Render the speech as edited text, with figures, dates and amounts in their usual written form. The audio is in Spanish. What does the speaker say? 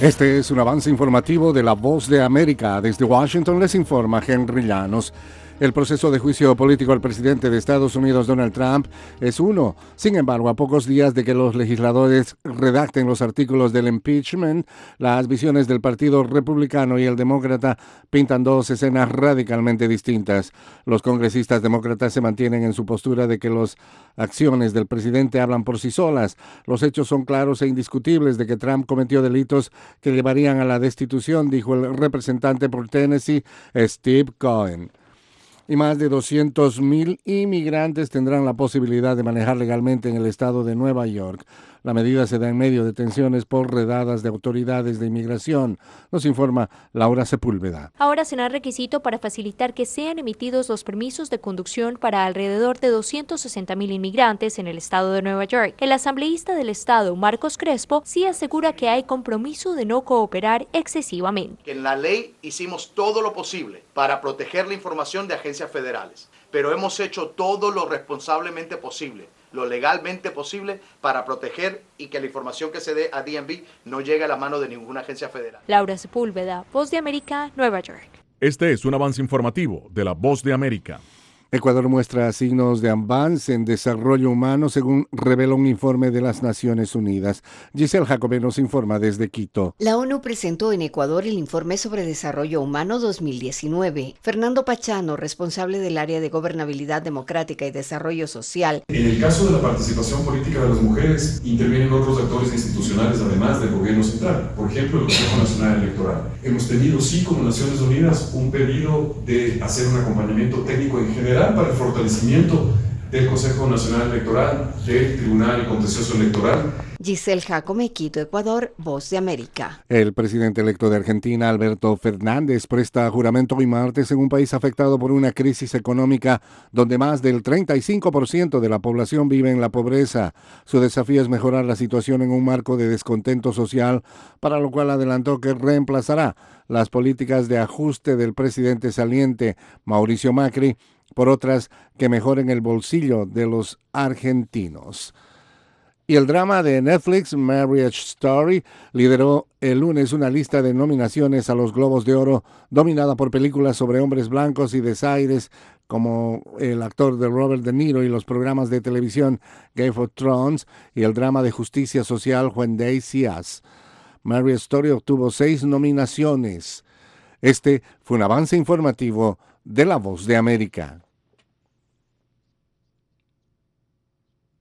Este es un avance informativo de La Voz de América. Desde Washington les informa Henry Llanos. El proceso de juicio político al presidente de Estados Unidos, Donald Trump, es uno. Sin embargo, a pocos días de que los legisladores redacten los artículos del impeachment, las visiones del Partido Republicano y el Demócrata pintan dos escenas radicalmente distintas. Los congresistas demócratas se mantienen en su postura de que las acciones del presidente hablan por sí solas. Los hechos son claros e indiscutibles de que Trump cometió delitos que llevarían a la destitución, dijo el representante por Tennessee, Steve Cohen. Y más de 200,000 inmigrantes tendrán la posibilidad de manejar legalmente en el estado de Nueva York. La medida se da en medio de tensiones por redadas de autoridades de inmigración, nos informa Laura Sepúlveda. Ahora será requisito para facilitar que sean emitidos los permisos de conducción para alrededor de 260,000 inmigrantes en el estado de Nueva York. El asambleísta del estado, Marcos Crespo, sí asegura que hay compromiso de no cooperar excesivamente. En la ley hicimos todo lo posible para proteger la información de agencias federales, pero hemos hecho todo lo responsablemente posible, lo legalmente posible para proteger y que la información que se dé a DMV no llegue a la mano de ninguna agencia federal. Laura Sepúlveda, Voz de América, Nueva York. Este es un avance informativo de La Voz de América. Ecuador muestra signos de avance en desarrollo humano, según revela un informe de las Naciones Unidas. Giselle Jacobé nos informa desde Quito. La ONU presentó en Ecuador el Informe sobre Desarrollo Humano 2019. Fernando Pachano, responsable del área de Gobernabilidad Democrática y Desarrollo Social. En el caso de la participación política de las mujeres, intervienen otros actores institucionales además del gobierno central, por ejemplo, el Consejo Nacional Electoral. Hemos tenido, sí, como Naciones Unidas, un pedido de hacer un acompañamiento técnico en general para el fortalecimiento del Consejo Nacional Electoral, del Tribunal Contencioso Electoral. Giselle Jacome, Quito, Ecuador, Voz de América. El presidente electo de Argentina, Alberto Fernández, presta juramento hoy martes en un país afectado por una crisis económica donde más del 35% de la población vive en la pobreza. Su desafío es mejorar la situación en un marco de descontento social, para lo cual adelantó que reemplazará las políticas de ajuste del presidente saliente, Mauricio Macri, por otras que mejoren el bolsillo de los argentinos. Y el drama de Netflix, Marriage Story, lideró el lunes una lista de nominaciones a los Globos de Oro, dominada por películas sobre hombres blancos y desaires, como el actor de Robert De Niro, y los programas de televisión Game of Thrones y el drama de justicia social When They See Us. Marriage Story obtuvo 6 nominaciones. Este fue un avance informativo de La Voz de América.